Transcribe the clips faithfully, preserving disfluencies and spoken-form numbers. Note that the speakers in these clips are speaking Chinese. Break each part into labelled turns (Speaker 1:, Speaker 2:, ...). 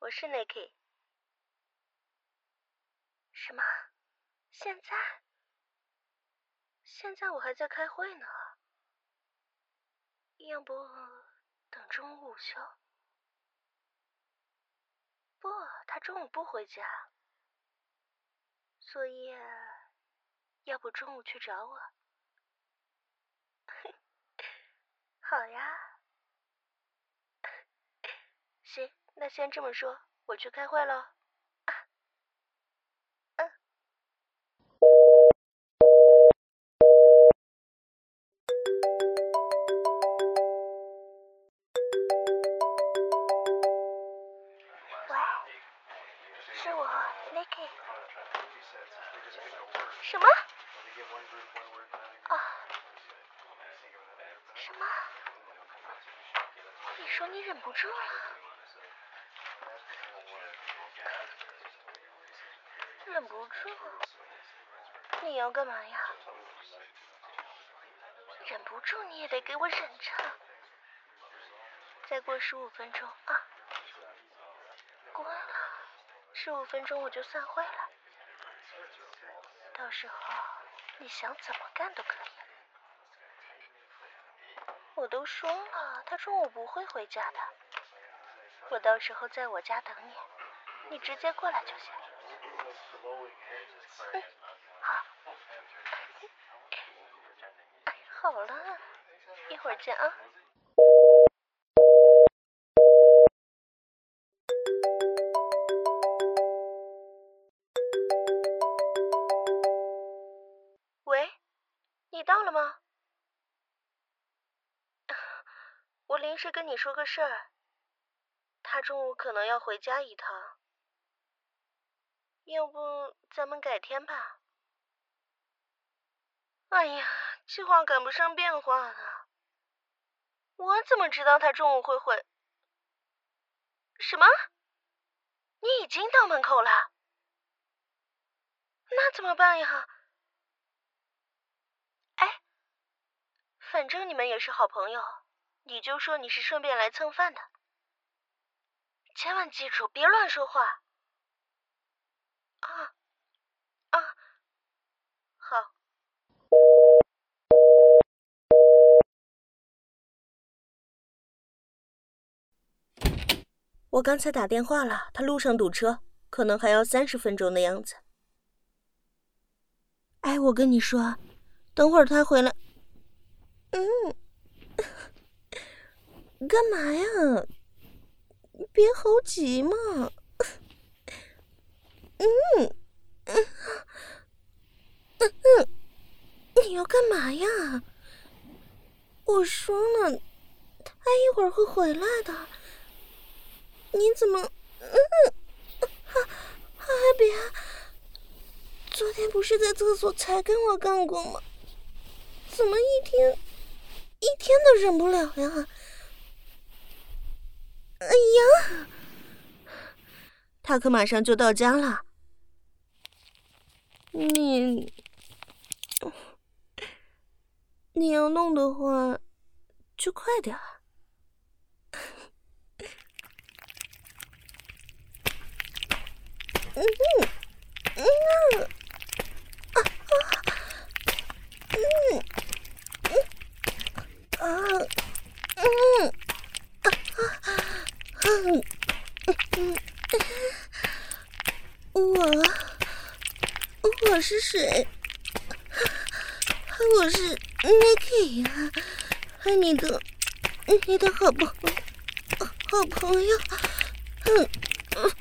Speaker 1: 我是 Nicky。什么？现在？现在我还在开会呢。要不等中午午休？不，他中午不回家，所以要不中午去找我？好呀。行，那先这么说，我去开会咯。啊，嗯。喂，是我 Nicky。什么？啊？什么？你说你忍不住了？忍不住？你要干嘛呀？忍不住你也得给我忍着。再过十五分钟啊！过了，十五分钟我就散会了。到时候你想怎么干都可以。我都说了，他中午不会回家的。我到时候在我家等你，你直接过来就行。嗯，好。哎，好了，一会儿见啊。喂，你到了吗？我临时跟你说个事儿，他中午可能要回家一趟，要不咱们改天吧？哎呀，计划赶不上变化了，我怎么知道他中午会回？什么？你已经到门口了？那怎么办呀？哎，反正你们也是好朋友，你就说你是顺便来蹭饭的，千万记住别乱说话。啊啊，好。我刚才打电话了，他路上堵车，可能还要三十分钟的样子。哎，我跟你说，等会儿他回来。嗯，干嘛呀？别猴急嘛。嗯嗯嗯，你要干嘛呀？我说了，他一会儿会回来的。你怎么……嗯，还还别……昨天不是在厕所才跟我干过吗？怎么一天一天都忍不了呀？哎呀，他可马上就到家了。你你要弄的话，就快点。嗯嗯嗯啊啊嗯嗯啊嗯啊嗯嗯，我我是谁？我是 Nicky 呀，你的你的好朋好朋友。嗯嗯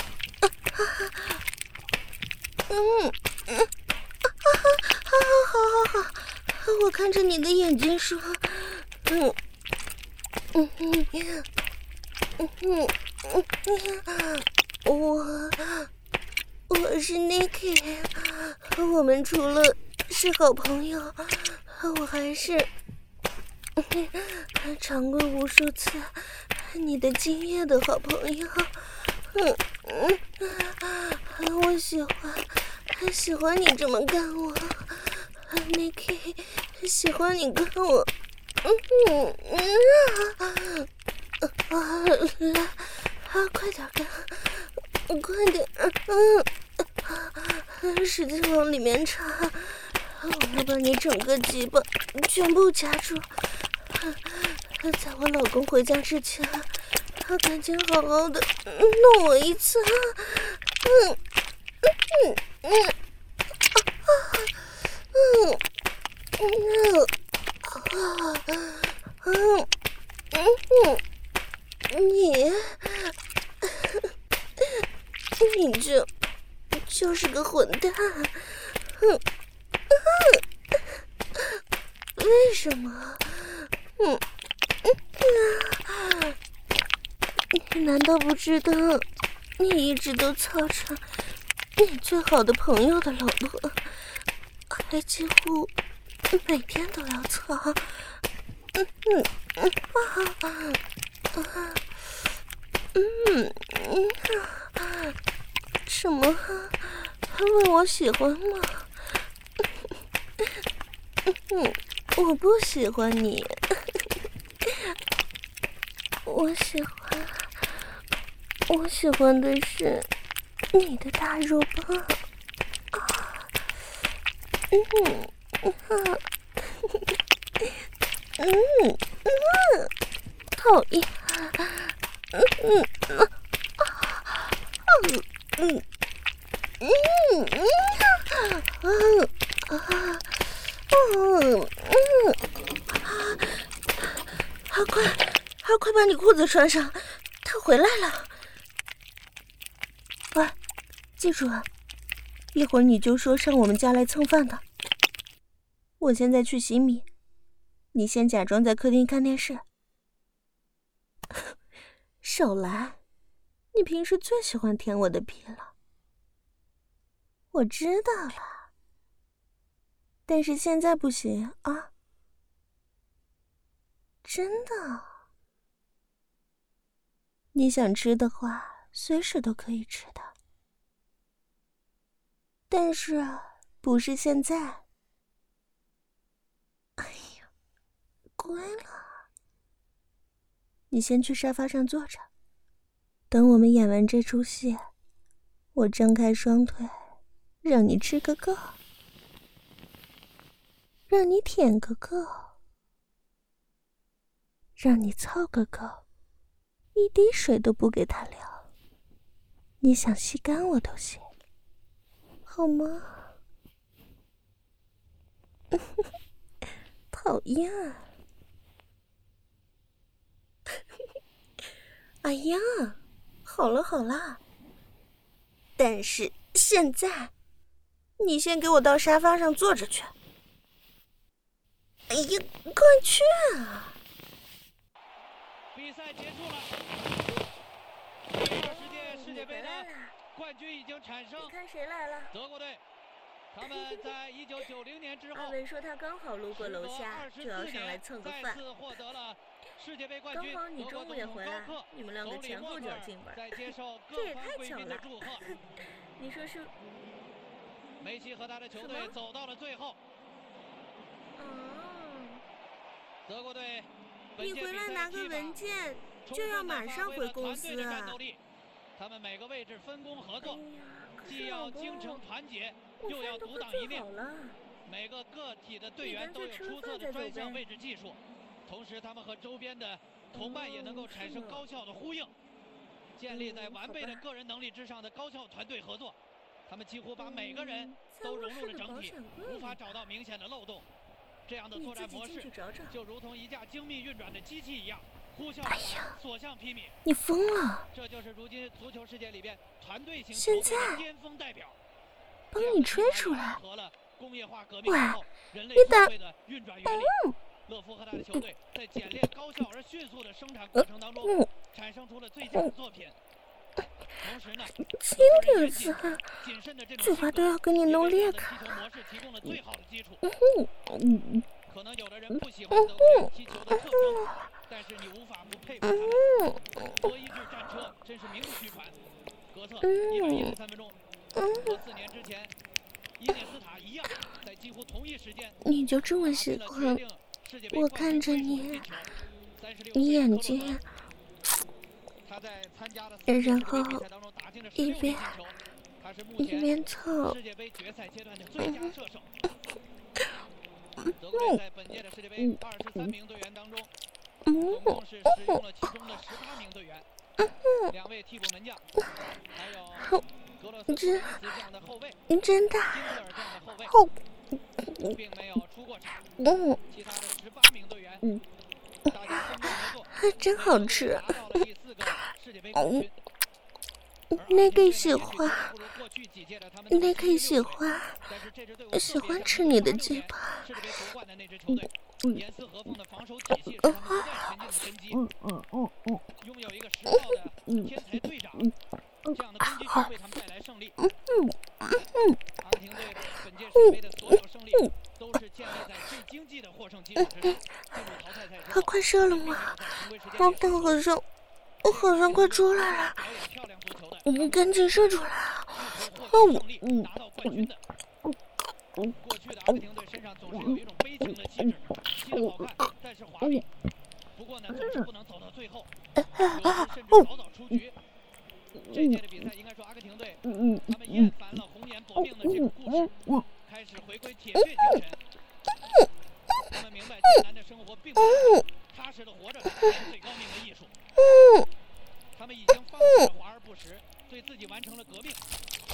Speaker 1: 嗯嗯啊，好好好好，我看着你的眼睛说，嗯嗯嗯嗯嗯嗯，我我是 Nicky， 我们除了是好朋友，我还是尝过无数次你的精液的好朋友。嗯嗯，我喜欢喜欢你这么干我 ，Nicky， 喜欢你干我。嗯嗯啊啊，来快点干，快点，嗯，使劲往里面插，我要把你整个鸡巴全部夹住。在我老公回家之前，赶紧好好的弄我一次。嗯嗯嗯嗯嗯嗯嗯嗯嗯，你你这就是个混蛋。嗯嗯，为什么？嗯嗯，你难道不知道你一直都操着你最好的朋友的老婆，还几乎每天都要操？嗯嗯嗯啊啊嗯嗯，什么？还问我喜欢吗？嗯，我不喜欢你。我喜欢，我喜欢的是你的大肉棒啊！嗯嗯嗯嗯，讨厌！嗯嗯嗯嗯嗯嗯啊嗯嗯啊！快！还快把你裤子穿上，他回来了。喂，记住啊，一会儿你就说上我们家来蹭饭的。我现在去洗米，你先假装在客厅看电视。少来，你平时最喜欢舔我的屁了。我知道了，但是现在不行啊，真的。你想吃的话，随时都可以吃的，但是不是现在。哎呀，乖了，你先去沙发上坐着，等我们演完这出戏，我张开双腿，让你吃个够，让你舔个够，让你操个够，一滴水都不给他流。你想吸干我都行，好吗？讨厌！哎呀，好了好了，但是现在你先给我到沙发上坐着去。哎呀，快去啊！
Speaker 2: 比赛结束了，第二十届世界杯的冠军已经产生。
Speaker 1: 你看谁来了？
Speaker 2: 德国队，他们在一九九零年之后，
Speaker 1: 阿文说他刚好路过楼下，就要上来蹭个饭。
Speaker 2: 再次获得了世界杯冠军。
Speaker 1: 刚好你中午也回来，你们两个前后脚进门，
Speaker 2: 在接受
Speaker 1: 这也
Speaker 2: 各方
Speaker 1: 太巧了
Speaker 2: 贵宾的祝贺。
Speaker 1: 你说是？
Speaker 2: 梅西和他的球队走到了最后。
Speaker 1: 哦。
Speaker 2: 德国队，
Speaker 1: 你回来拿个文件，就要马上回公司啊！
Speaker 2: 他们每个位置分工合作，
Speaker 1: 哎、
Speaker 2: 既要精诚团结，又要独当一面。每个个体的队员都有出色的专项位置技术，同时他们和周边的同伴也能够产生高效的呼应，建立在完备的个人能力之上的高效团队合作。他们几乎把每个人都融入了整体，无法找到明显的漏洞。这样的作战模式就如同一架精密运转的机器一样，呼啸而来，所向披靡。
Speaker 1: 你疯了！
Speaker 2: 这就是如今足球世界里边团队型
Speaker 1: 现在
Speaker 2: 巅峰代表。
Speaker 1: 帮你吹出来！
Speaker 2: 工业化革命后，人类
Speaker 1: 社
Speaker 2: 会的运转原理。勒夫和他的球队在简练、高效而迅速的生产过程当中，产生出了最佳的作品。同时呢，
Speaker 1: 轻点子，嘴巴都要给你弄裂开。
Speaker 2: 嗯，可能有的人不喜欢德国踢球的特征，但是你无法不佩服他们。德意志战车真是名不虚传。格策一百一十三分钟，和四年之前伊涅斯塔一样，在几乎同一时间。
Speaker 1: 你就这么喜欢？我看着你，你眼睛然后一边一边凑。
Speaker 2: 世界杯决赛阶段的最佳射手。德国队在本届的世界杯二十三名队员当中，总共是使用了其中的十八名队员，两位替补门将，还有格勒斯这样的后卫，
Speaker 1: 真的，
Speaker 2: 金特尔这样的后卫，并没有出过场。其他的十八名队员，大家分工合作，
Speaker 1: 还真好吃。
Speaker 2: 拿到了第四个世界杯冠军。
Speaker 1: 那个喜欢，那个喜欢，喜欢吃你的鸡巴。嗯
Speaker 2: 严丝合缝的防守体系是他们不断前进的根基。
Speaker 1: 嗯嗯嗯
Speaker 2: 拥有一个实报的天才队长，这样的根基会为他们带来胜利。阿根廷队本届世界杯的所有胜利都是建立在最经济的获胜基础之上。进入淘汰赛之
Speaker 1: 他
Speaker 2: 后，
Speaker 1: 快射了吗？我大和尚，我好像快出来了。我们赶紧射出来啊！
Speaker 2: 哦，嗯，拿到冠军的。过去的阿根廷队身上总是有一种悲情的气质，踢得好看，但是华丽。不过呢，总是不能走到最后，有时甚至早早出局。这届的比赛应该说阿根廷队，他们厌烦了红颜薄命的这个故事，开始回归铁血精神。他们明白艰难的生活并不难，踏实的活着才是最高明的艺术。他们已经放弃了华而不实，对自己完成了革命。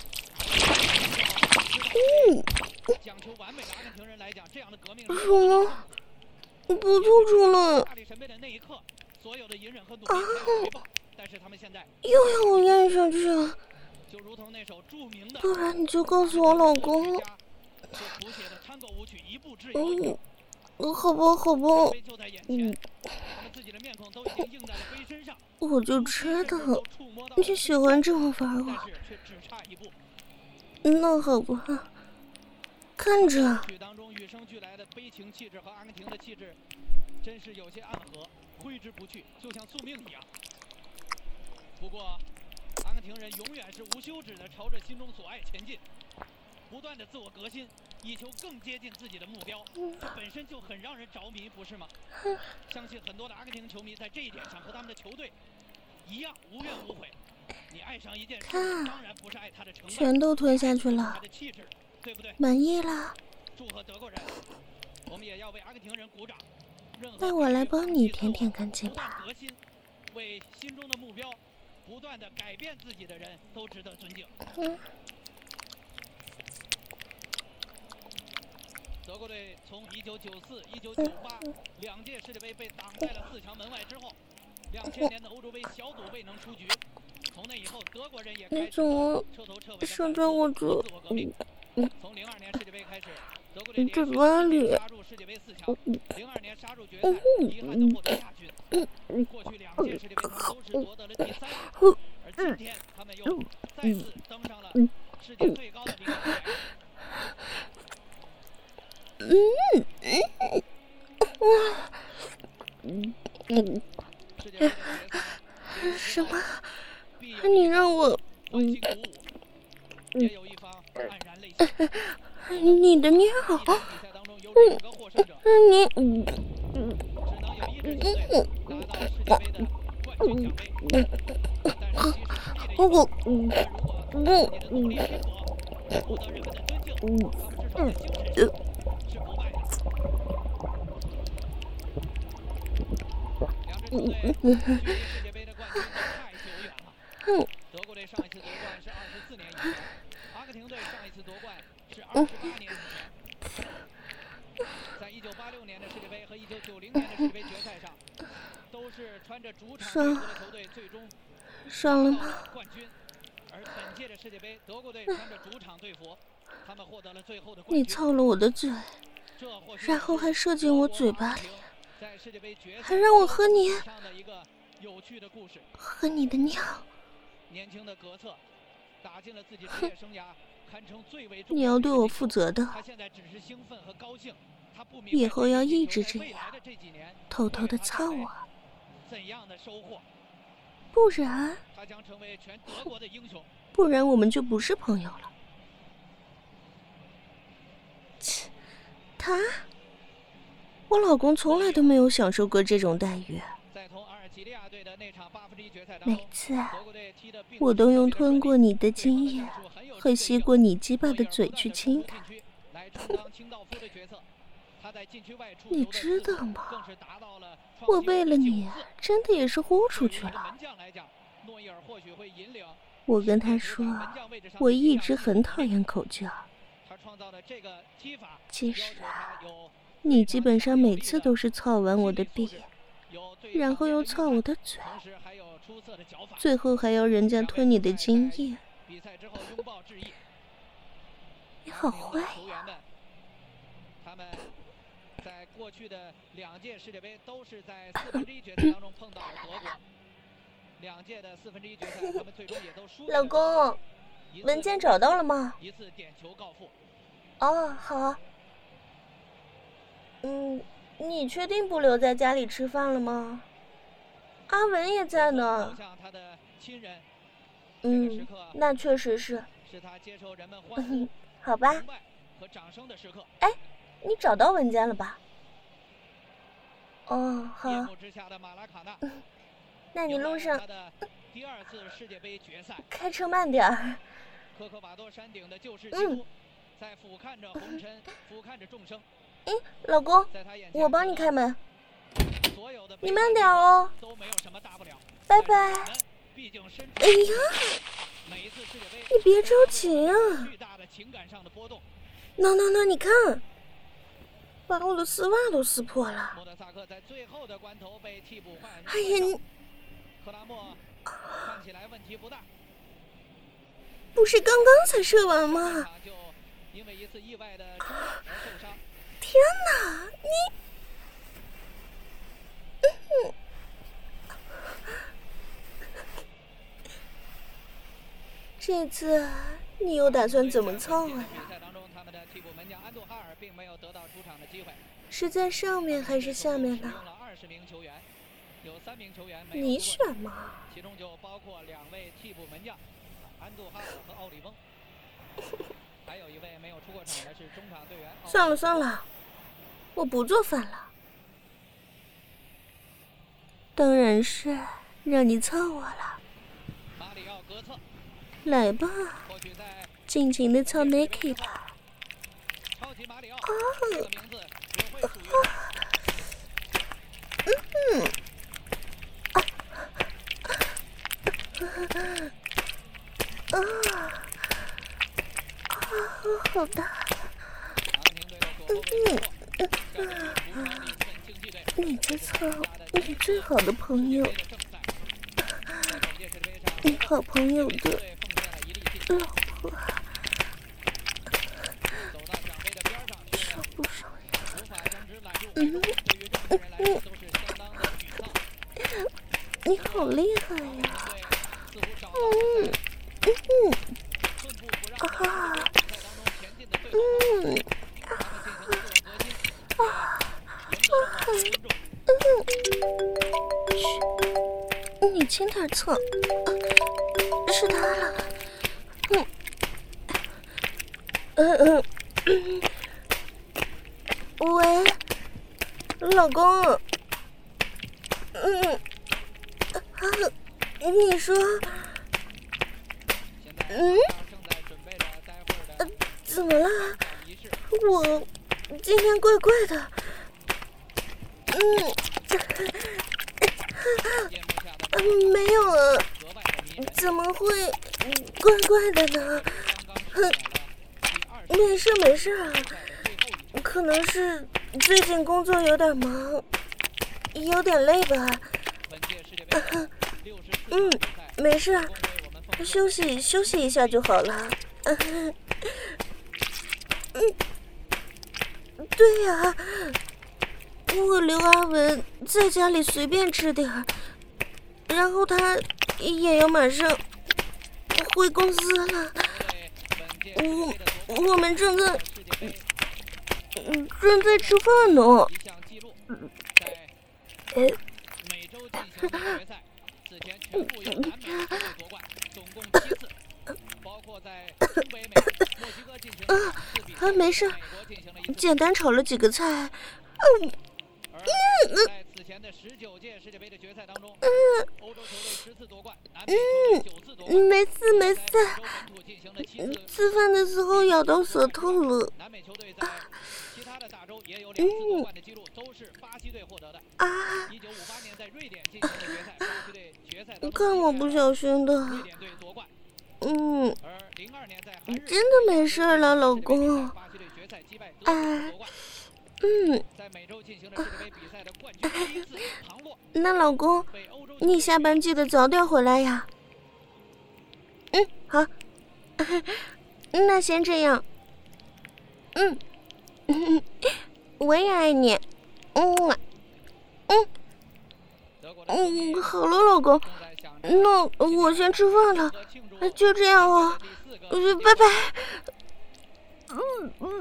Speaker 2: 讲求完美的阿根廷人来讲，这样的革命是
Speaker 1: 什么？我不吐出了。
Speaker 2: 大力神杯的那一刻，所有的隐忍和努力才有回报。但是他们现在
Speaker 1: 又要我咽下去，
Speaker 2: 就如同那首著名的，
Speaker 1: 不然你就告诉我老公。
Speaker 2: 就谱写的探戈舞曲一步之遥。
Speaker 1: 嗯，好吧，好吧。
Speaker 2: 就在眼前，他们自己的面孔都已经映在了杯身上。
Speaker 1: 我就知道你喜欢这么玩我。
Speaker 2: 但是却只差一步。
Speaker 1: 那好吧，看着。
Speaker 2: 曲当中与生俱来的悲情气质和阿根廷的气质，真是有些暗合，挥之不去，就像宿命一样。不过，阿根廷人永远是无休止地朝着心中所爱前进，不断的自我革新，以求更接近自己的目标。这本身就很让人着迷，不是吗？相信很多的阿根廷球迷在这一点上和他们的球队一样无怨无悔。你爱上一件事，当然不是爱他的成败，
Speaker 1: 全都吞下去了，
Speaker 2: 他的气质，对不对？
Speaker 1: 满意了。
Speaker 2: 祝贺德国人，我们也要为阿根廷人鼓掌。
Speaker 1: 那我来帮你舔舔干净吧。
Speaker 2: 革新，为心中的目标不断的改变自己的人都值得尊敬。
Speaker 1: 嗯。
Speaker 2: 德国队从一九九四、一九九八两届世界杯被挡在了四强门外之后，两千年的欧洲杯小组未能出局。从那以后，德国人也开始彻头彻尾的
Speaker 1: 射在我这，
Speaker 2: 从零二年世界杯开始，德国队连续杀入世界杯四强，零二年杀入决赛，遗憾的获得亚军。过去两届世界杯他们都是夺得了第三名，而今天他们又再次登上了世界最高的领奖台。
Speaker 1: 嗯嗯哇嗯嗯
Speaker 2: 世界杯的决赛
Speaker 1: 什么？你让我
Speaker 2: 欢欣鼓舞，也有一方黯然泪下。
Speaker 1: 你的尿？
Speaker 2: 嗯
Speaker 1: 嗯你嗯
Speaker 2: 嗯只能有一支球队拿到世界杯的冠军奖杯。但是即使胜利的一方，但如果自己的努力拼搏，获得人们的尊敬，他们至少在精神上是不败的。两支球队距离世界杯的冠军都太久远了。德国队上一次夺冠是二十四年以前，阿根廷队上一次夺冠是二十八年以前。在一九八六年的世界杯和一九九零年的世界杯决赛上，都是穿着主场队服的球队最终
Speaker 1: 上了吗？
Speaker 2: 冠军。而本届的世界杯，德国队穿着主场队服，他们获得了最后的冠军。
Speaker 1: 你操了我的嘴，然后还射进我嘴巴里，还让我喝你喝你的尿。
Speaker 2: 年轻的格策打进了自己职业生涯堪称最为重要的。
Speaker 1: 你要对我负责的。
Speaker 2: 他现在只是兴奋和高兴，他不明白
Speaker 1: 以后要一直这样
Speaker 2: 这几年
Speaker 1: 偷偷的操我。
Speaker 2: 怎样的收获？
Speaker 1: 不然
Speaker 2: 他将成为全德国的英雄。
Speaker 1: 不然我们就不是朋友了。切，他，我老公从来都没有享受过这种待遇。
Speaker 2: 在同阿尔及
Speaker 1: 每次我都用吞过你的经验和吸过你鸡巴的嘴去亲他。你知道吗？我为了你真的也是豁出去了。我跟他说，我一直很讨厌口交。其实你基本上每次都是操完我的臂，然后又操我的嘴，最后还要人家吞你的精液。你好坏呀！
Speaker 2: 他们在过去的两届世界杯都是在四分之一决赛当中碰到了德国，两届的四分之一决赛他们最终也都输了。
Speaker 1: 老公，文件找到了吗？
Speaker 2: 一次点球告负。
Speaker 1: 哦，好。嗯，你确定不留在家里吃饭了吗？阿文也在呢。嗯，那确实是。
Speaker 2: 是他接受人们欢呼、
Speaker 1: 好吧。
Speaker 2: 和掌声的时刻。
Speaker 1: 哎，你找到文件了吧？哦，好。
Speaker 2: 夜幕之下的马拉卡纳。
Speaker 1: 那你路上
Speaker 2: 第二次世界杯决赛，
Speaker 1: 开车慢点儿。
Speaker 2: 科科瓦多山顶的旧式基督，在俯瞰着红尘，俯瞰着众生。
Speaker 1: 哎，老公，我帮你开门。你慢点哦。
Speaker 2: 都没有什么大不了。
Speaker 1: 拜拜。哎呀，你别着急啊。那那那，你看，把我的丝袜都撕破了。哎呀，你，不是刚刚才射完吗？天哪，你，嗯，这次你又打算怎么凑合呀？是在上面还是下面呢？你选嘛。
Speaker 2: 其中就包括两位替补门将安杜哈尔和奥里翁，还有一位没有出过场的是中场队员。
Speaker 1: 算了算了，我不做饭了。当然是让你凑我了。
Speaker 2: 马里奥格策，
Speaker 1: 来吧，尽情的操 Nike 吧。
Speaker 2: 超级马里奥，
Speaker 1: 啊，
Speaker 2: 这个名字也会属于。
Speaker 1: 嗯。啊啊，好大！嗯嗯，你在操你最好的朋友，你好朋友的老婆，爽不爽呀？嗯嗯，你好厉害呀！嗯嗯啊嗯啊啊嗯，嘘，你轻点蹭，是他了。嗯嗯嗯，喂，老公。嗯啊，你说。嗯，呃，怎么了？我今天怪怪的。嗯，嗯，没有啊，怎么会怪怪的呢？哼，没事没事啊，可能是最近工作有点忙，有点累吧。嗯，没事。休息休息一下就好了。嗯，对呀、啊，我刘阿文在家里随便吃点儿，然后他也要马上回公司了。我我们正在嗯正在吃饭呢。呃。啊，啊，没事，简单炒了几个菜。嗯嗯
Speaker 2: 前的十九届世界杯的决赛当中，
Speaker 1: 嗯，
Speaker 2: 欧洲球队十次夺冠，南美球队九次夺冠，
Speaker 1: 没事没事，吃饭的时候咬到舌头了。
Speaker 2: 南美球队在其他的大洲也有两次夺冠的记录，都是巴西队获得的。
Speaker 1: 啊！
Speaker 2: 一九五八年在瑞典进行的决赛，巴西队决赛当中
Speaker 1: 看我不小心的。
Speaker 2: 瑞典队夺冠。
Speaker 1: 嗯，
Speaker 2: 而零二年在
Speaker 1: 真的没事了，老公。
Speaker 2: 巴西队决赛击败德国夺冠。
Speaker 1: 嗯，
Speaker 2: 在美洲进行了世界杯比赛的冠军第一次旁落。
Speaker 1: 那老公，你下班记得早点回来呀。嗯，好。那先这样。嗯，我也爱你。嗯嗯嗯，好了，老公，那我先吃饭了，就这样哦，拜拜。嗯嗯。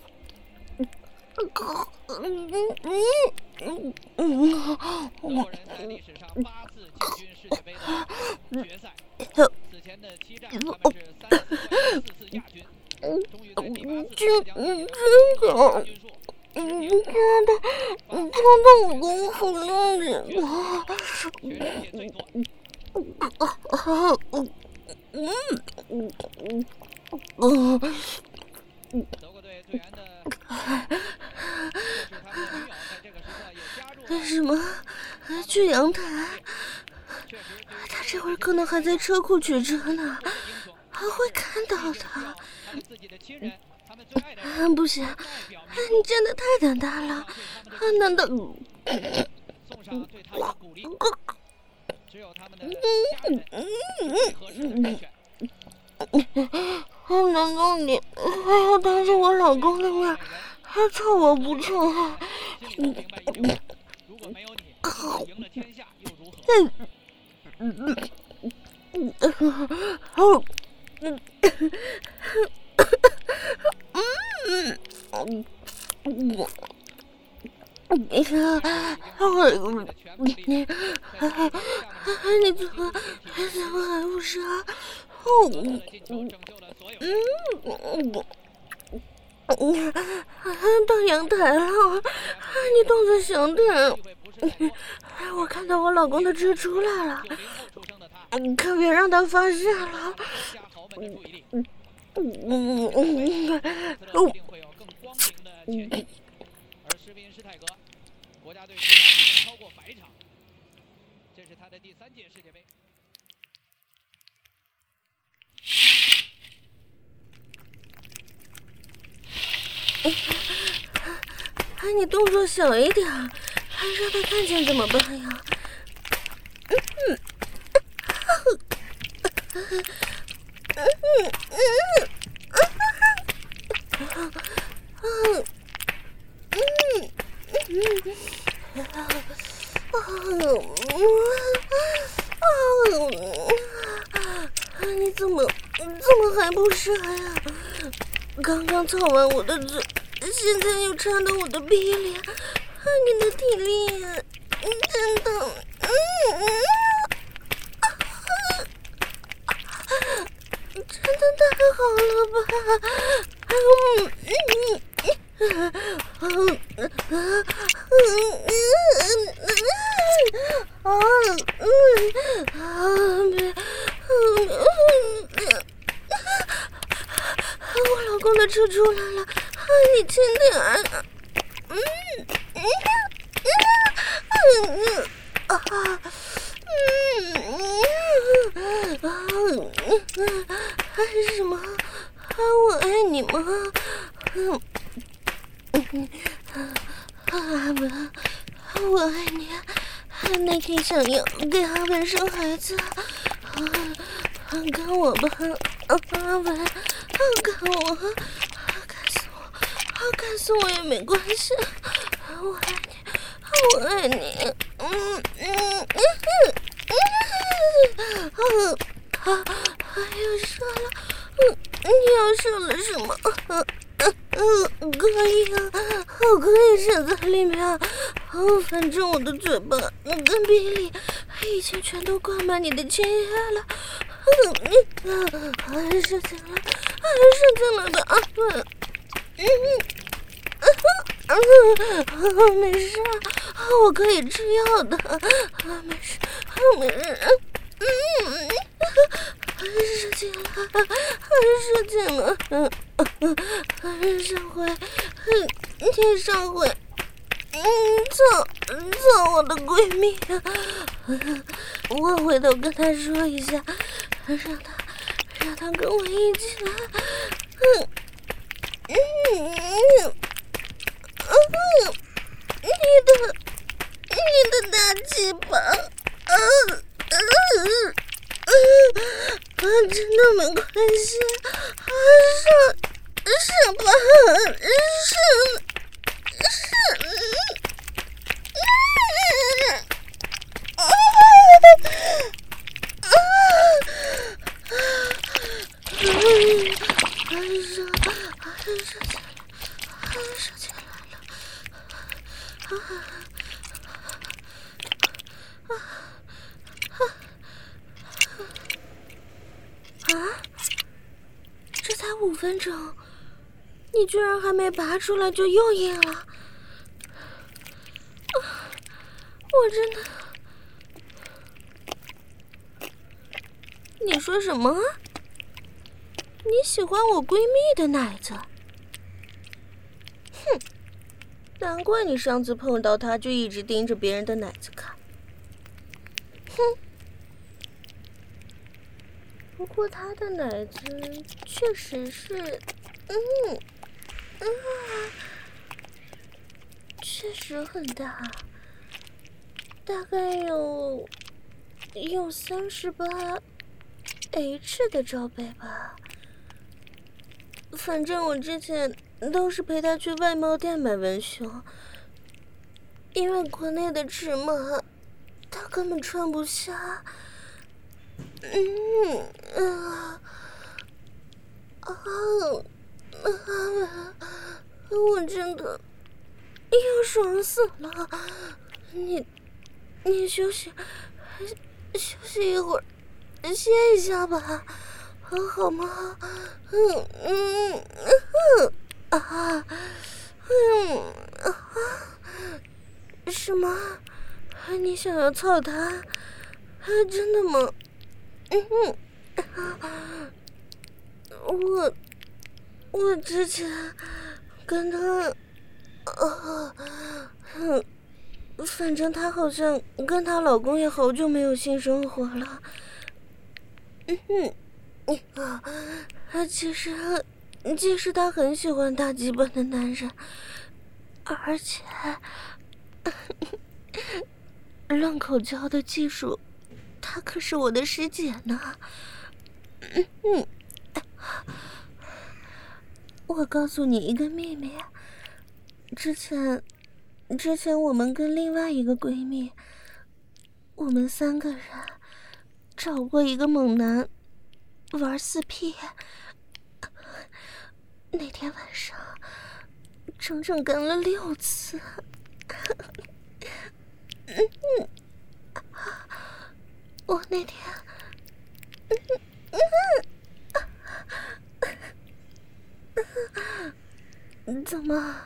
Speaker 1: 嗯嗯嗯，
Speaker 2: 德国人在历史上八次进军世界杯的决赛，此前的七战他们是三次冠军，四次亚军，终于在第八次
Speaker 1: 真
Speaker 2: 真
Speaker 1: 好，嗯，真的，嗯，真的，我跟我好浪人啊，
Speaker 2: 全世界最多。
Speaker 1: 嗯嗯嗯嗯。
Speaker 2: 德国队队员的。
Speaker 1: 为什么去阳台？他这会儿可能还在车库取车呢，还会看到他。嗯，不行，你真的太胆大了。难道？嗯嗯，难道你还要当着我老公的面还臭我不臭？嗯嗯。
Speaker 2: 如果没有你，赢了天下又如何？
Speaker 1: 嗯嗯嗯嗯嗯嗯嗯你说，我你你怎么怎么还不是啊？哦嗯嗯嗯，到阳台了，你动作小点。我看到我老公的蜘蛛来了，可别让他发现了。嗯嗯嗯嗯嗯。
Speaker 2: 而士兵施泰格，国家队出场已经超过百场，这是他的第三届世界杯。
Speaker 1: 哎，你动作小一点，让他看见怎么办呀？嗯嗯，嗯嗯嗯嗯嗯嗯，你怎么怎么还不射呀？刚刚操完我的嘴，现在又插到我的逼里，你的体力真的，嗯嗯，真的太好了吧？嗯嗯嗯嗯嗯嗯啊嗯啊别嗯嗯。我老公的车出来了，你轻点儿。嗯嗯嗯嗯啊嗯嗯嗯什么？我爱你吗？嗯嗯阿文，我爱你。那天想要给阿文生孩子，跟我吧，阿文。看我，干死我，干死我也没关系。我爱你，我爱你。嗯嗯嗯嗯嗯啊！又射了，嗯，你又射了什么？嗯嗯，可以啊，我可以射在里面。哦，反正我的嘴巴跟鼻里已经全都挂满你的精液了。嗯嗯啊，射进了。射进了的啊！嗯嗯嗯，没事， 我可以吃药的，没事，没事。嗯，射精了，射精了。嗯嗯，上回，你上回，嗯，操操我的闺蜜啊！我回头跟她说一下，让她让她跟我一起来。嗯嗯嗯，你的你的大鸡巴，嗯嗯嗯，啊，真的没关系，啊，上上吧，上上，嗯啊啊啊，上上起来了，上起来了，啊啊啊！这才五分钟，你居然还没拔出来就又硬了！啊，我真的……你说什么？你喜欢我闺蜜的奶子？哼，难怪你上次碰到她就一直盯着别人的奶子看。哼。不过她的奶子确实是，嗯，啊，确实很大，大概有有三十八 H 的罩杯吧。反正我之前都是陪她去外贸店买文胸，因为国内的尺码她根本穿不下。嗯啊啊啊！我真的要爽死了！你你休息休息一会儿，歇一下吧，好吗？嗯嗯嗯啊嗯啊！什么？你想要操他？真的吗？嗯，我我之前跟他，呃，嗯，反正她好像跟她老公也好久没有性生活了。嗯哼，啊，其实其实她很喜欢大鸡巴的男人，而且乱口交的技术。她可是我的师姐呢。嗯嗯，我告诉你一个秘密，之前之前我们跟另外一个闺蜜，我们三个人找过一个猛男玩四 P， 那天晚上整整干了六次。嗯嗯，我那天，怎么？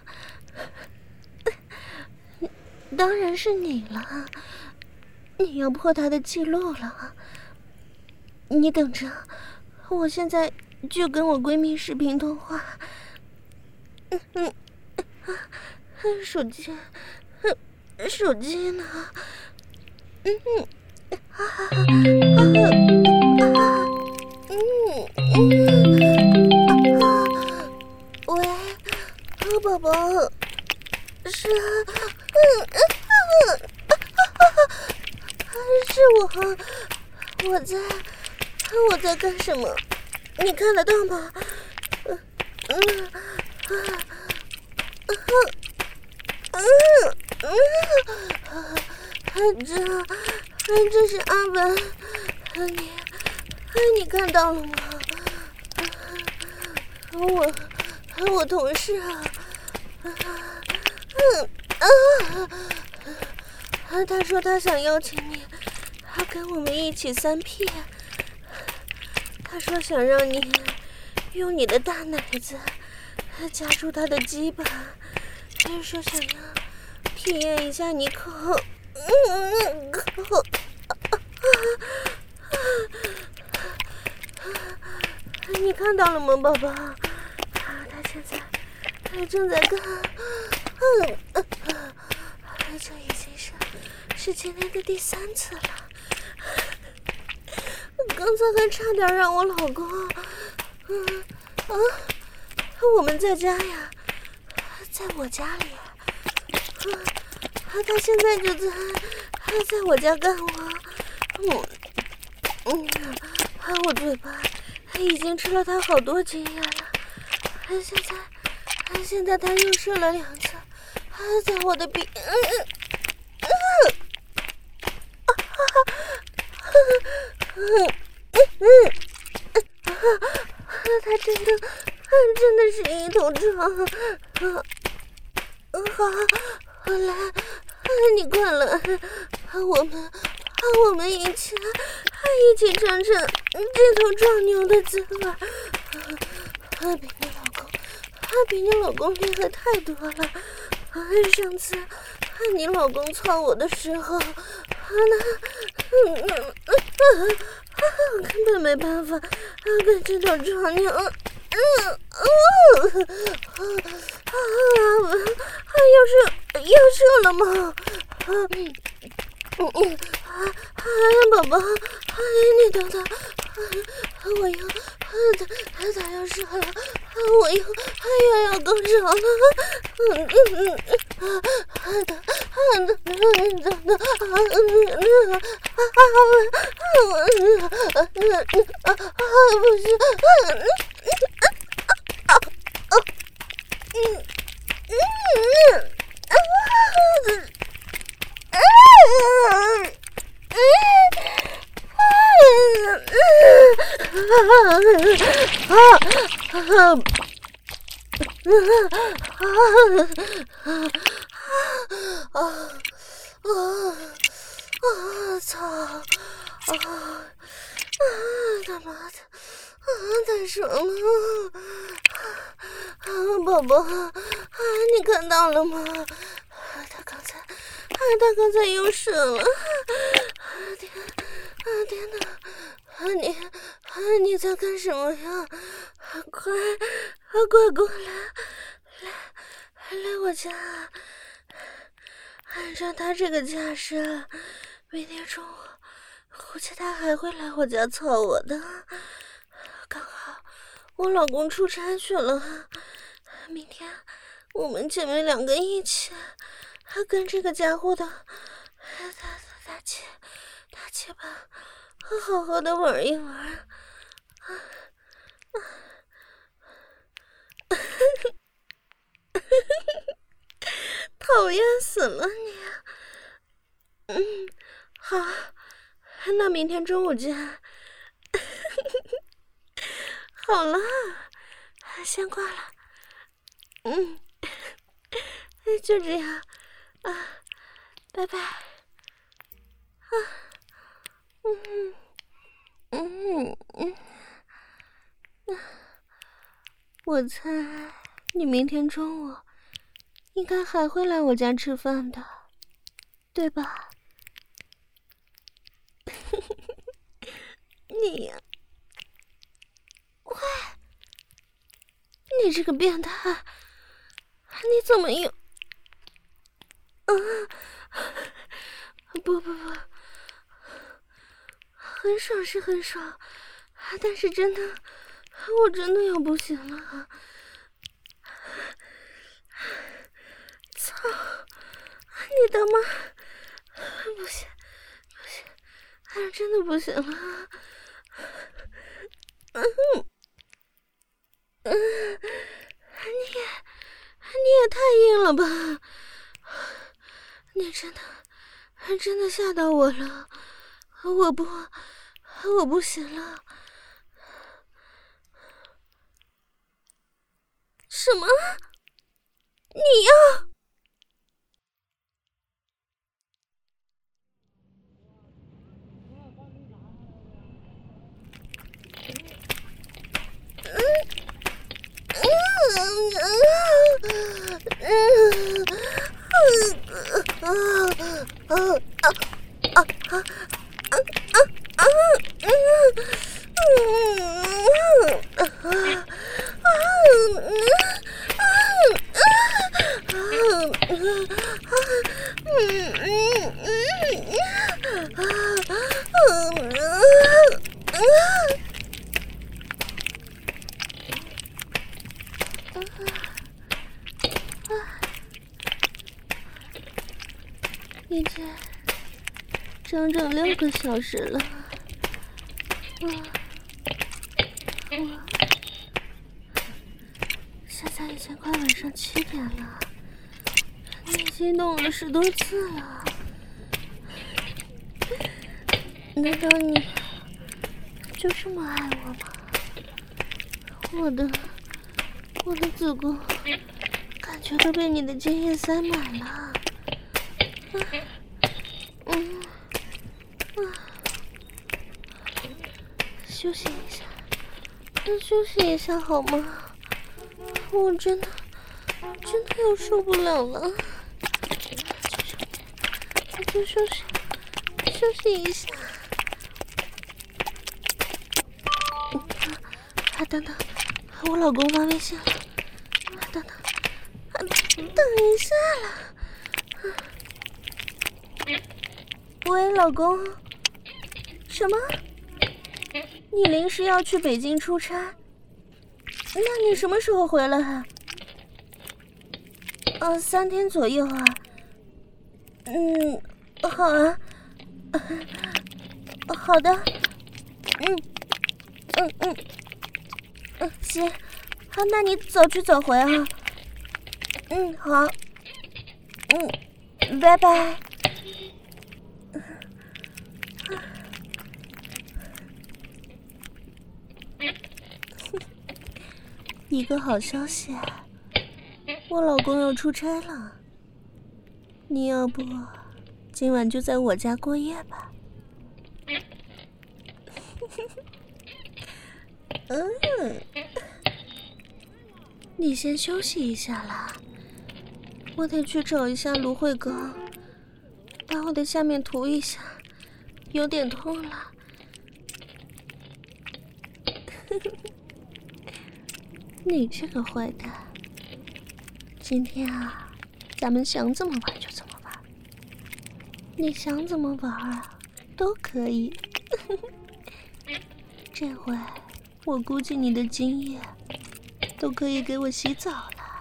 Speaker 1: 当然是你了，你要破他的记录了。你等着，我现在就跟我闺蜜视频通话。嗯嗯，手机，手机呢？嗯嗯。啊啊啊！嗯嗯啊！喂，宝宝，是，嗯嗯啊，是我，我在，我在干什么？你看得到吗？嗯嗯啊嗯嗯嗯，这。这是阿文，你，你看到了吗？我，我同事啊，嗯啊，他说他想邀请你，跟我们一起三 P。他说想让你用你的大奶子夹住他的鸡巴，说想要体验一下你口，嗯，口，你看到了吗，宝宝？他现在他正在干，嗯，这已经是是今天的第三次了。刚才还差点让我老公，嗯啊，我们在家呀，在我家里，啊，他现在就在在我家干我，嗯嗯，我嘴巴已经吃了他好多经验了，现在现在他又射了两次，在我的鼻，嗯嗯嗯，嗯嗯嗯，他真的真的是一头撞，啊，好，好来，你快来，我们我们一起一起尝尝这头壮牛的滋味，啊，比你老公，啊，比你老公厉害太多了，啊，上次你老公操我的时候，啊，那，嗯嗯嗯。我根本没办法跟这头壮牛，嗯嗯啊啊！又射又射了吗？啊嗯嗯啊啊！宝宝，哎你等等，我又他他要射了，我又又要高潮了，嗯嗯嗯啊等啊等等等等啊嗯啊我啊啊不是啊啊啊嗯嗯啊嗯啊啊啊！操！啊啊！他妈的！啊，太爽了！啊，宝宝，啊，你看到了吗？他刚才，啊，他刚才又射了！天，啊天哪！啊你，啊你在干什么呀？快，啊快过来！来，来我家！按照他这个架势，明天中午估计他还会来我家操我的。刚好我老公出差去了，明天我们姐妹两个一起跟这个家伙的大大气大气吧，好好的玩一玩。讨厌死了你！嗯，好，那明天中午见。好了，先挂了。嗯，就这样啊，拜拜。啊，嗯嗯嗯嗯，我猜你明天中午应该还会来我家吃饭的，对吧？你呀，喂，你这个变态，你怎么有……啊，不不不，很爽是很爽，但是真的，我真的要不行了。操！你的妈！不行，不行，还真的不行了。嗯嗯，你也你也太硬了吧！你真的真的吓到我了，我不我不行了。什么？你要？嗯嗯嗯嗯啊啊啊啊啊啊啊！嗯嗯啊啊啊已经整整六个小时了，我我现在已经快晚上七点了，你已经动了十多次了，难道你就这么爱我吗？我的我的子宫感觉都被你的精液塞满了。嗯，啊，休息一下，休息一下好吗？我真的真的要受不了了，就休息休息一下。啊，等等，我老公发微信了。啊，等等，啊，等一下了。喂，老公。什么？你临时要去北京出差？那你什么时候回来啊？呃，三天左右啊。嗯，好啊。呃、好的。嗯，嗯嗯嗯，行。好，那你早去早回啊。嗯，好。嗯，拜拜。一个好消息，我老公要出差了。你要不今晚就在我家过夜吧？嗯，你先休息一下啦，我得去找一下芦荟膏，把我的下面涂一下，有点痛了。你这个坏蛋，今天啊，咱们想怎么玩就怎么玩，你想怎么玩啊，都可以。这回我估计你的精液都可以给我洗澡了。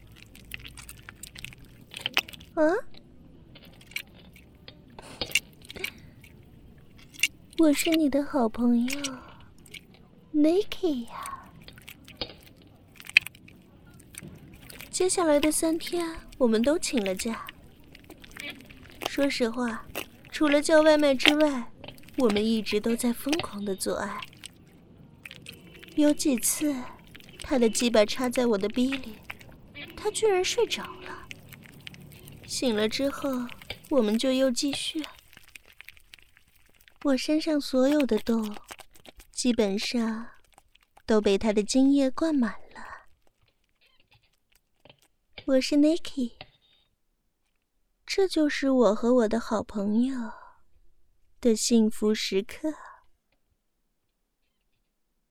Speaker 1: 啊？我是你的好朋友 Nikki 呀。接下来的三天，我们都请了假。说实话，除了叫外卖之外，我们一直都在疯狂的做爱。有几次，他的鸡巴插在我的逼里，他居然睡着了。醒了之后，我们就又继续。我身上所有的洞，基本上都被他的精液灌满了。我是 Nikki， 这就是我和我的好朋友的幸福时刻。